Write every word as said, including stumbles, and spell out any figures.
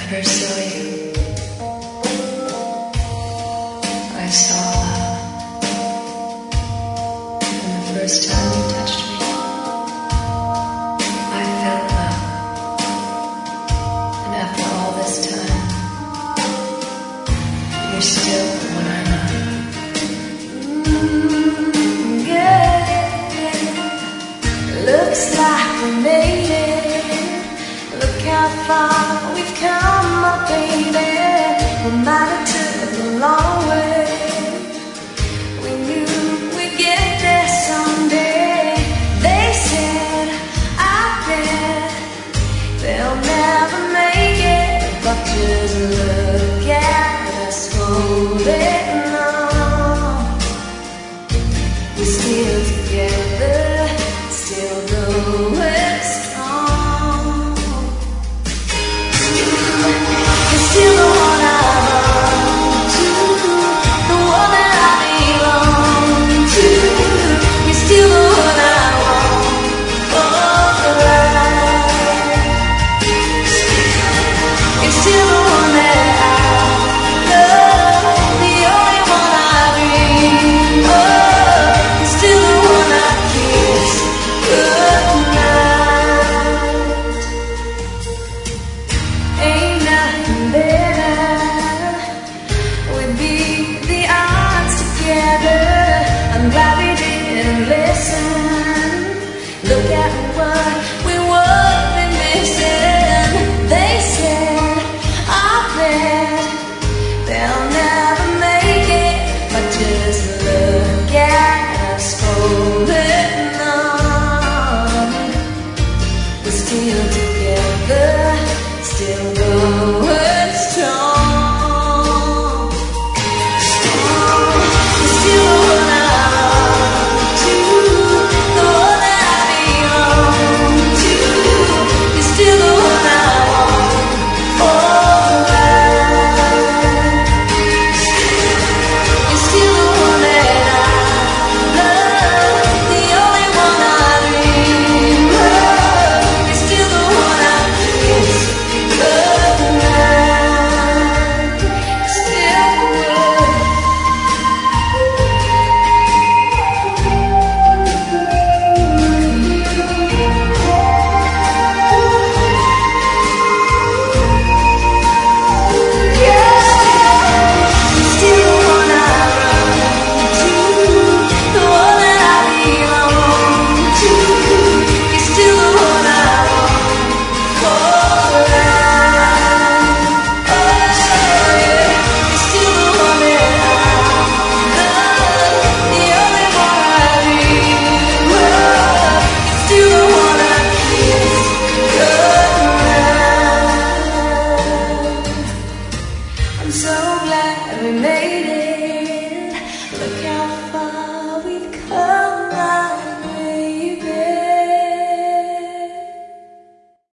first saw you, I saw love. And the first time you touched me, I felt love. And after all this time, you're still the one I love. Mm, yeah, looks like we made it. Look how far we've come, my baby. We might have took a long way. We knew we'd get there someday. They said, I bet they'll never make it. But just look at us holding on. We're still together, still going strong. You're still the one I belong to, the one that I belong to. You're still the one I want for life. You're still the one that I love, the only one I dream of. You're still the one I kiss goodnight. Ain't nothing better. We'd beat the odds together. I'm glad we didn't listen. Look at what